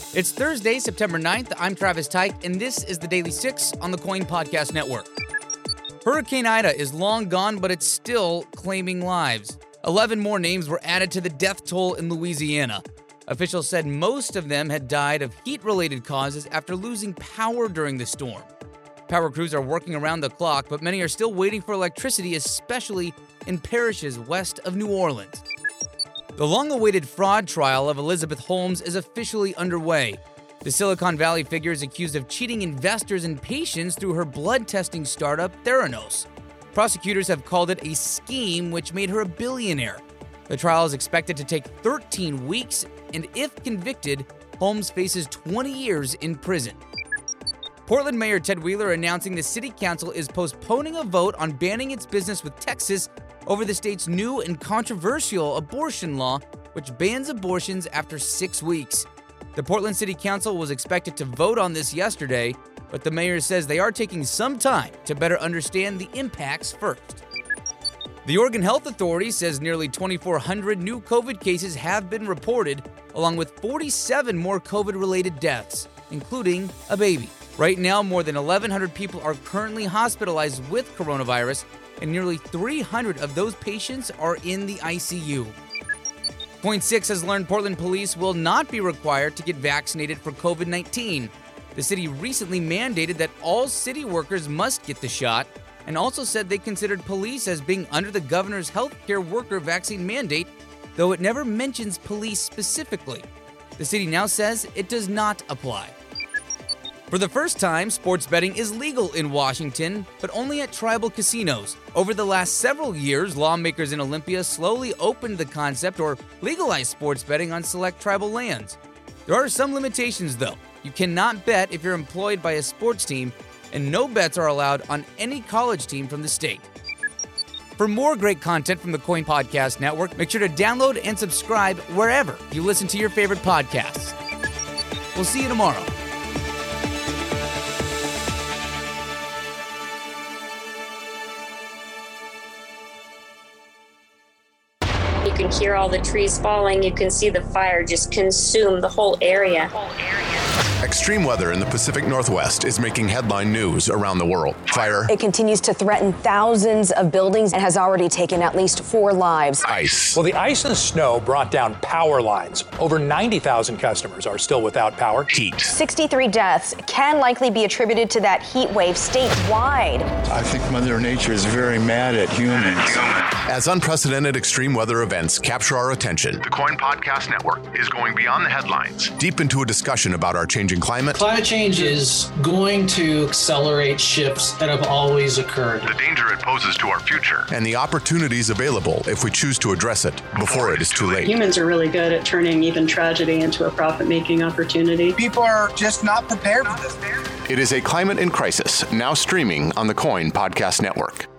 It's Thursday, September 9th. I'm Travis Tyke, and this is the Daily Six on the Coin Podcast Network. Hurricane Ida is long gone, but it's still claiming lives. 11 more names were added to the death toll in Louisiana. Officials said most of them had died of heat-related causes after losing power during the storm. Power crews are working around the clock, but many are still waiting for electricity, especially in parishes west of New Orleans. The long-awaited fraud trial of Elizabeth Holmes is officially underway. The Silicon Valley figure is accused of cheating investors and patients through her blood testing startup, Theranos. Prosecutors have called it a scheme which made her a billionaire. The trial is expected to take 13 weeks, and if convicted, Holmes faces 20 years in prison. Portland Mayor Ted Wheeler announcing the city council is postponing a vote on banning its business with Texas over the state's new and controversial abortion law, which bans abortions after 6 weeks. The Portland City Council was expected to vote on this yesterday, but the mayor says they are taking some time to better understand the impacts first. The Oregon Health Authority says nearly 2,400 new COVID cases have been reported, along with 47 more COVID-related deaths, including a baby. Right now, more than 1,100 people are currently hospitalized with coronavirus, and nearly 300 of those patients are in the ICU. Point 6 has learned Portland police will not be required to get vaccinated for COVID-19. The city recently mandated that all city workers must get the shot, and also said they considered police as being under the governor's healthcare worker vaccine mandate, though it never mentions police specifically. The city now says it does not apply. For the first time, sports betting is legal in Washington, but only at tribal casinos. Over the last several years, lawmakers in Olympia slowly opened the concept or legalized sports betting on select tribal lands. There are some limitations, though. You cannot bet if you're employed by a sports team, and no bets are allowed on any college team from the state. For more great content from the Coin Podcast Network, make sure to download and subscribe wherever you listen to your favorite podcasts. We'll see you tomorrow. You can hear all the trees falling. You can see the fire just consume the whole area. Extreme weather in the Pacific Northwest is making headline news around the world. Fire. It continues to threaten thousands of buildings and has already taken at least 4 lives. Ice. Well, the ice and snow brought down power lines. Over 90,000 customers are still without power. Heat. 63 deaths can likely be attributed to that heat wave statewide. I think Mother Nature is very mad at humans. As unprecedented extreme weather events capture our attention, the Coin Podcast Network is going beyond the headlines, deep into a discussion about our changing climate. Climate change is going to accelerate shifts that have always occurred. The danger it poses to our future, and the opportunities available if we choose to address it before it is too late. Humans are really good at turning even tragedy into a profit-making opportunity. People are just not prepared for this. It is a Climate in Crisis, now streaming on the Coin Podcast Network.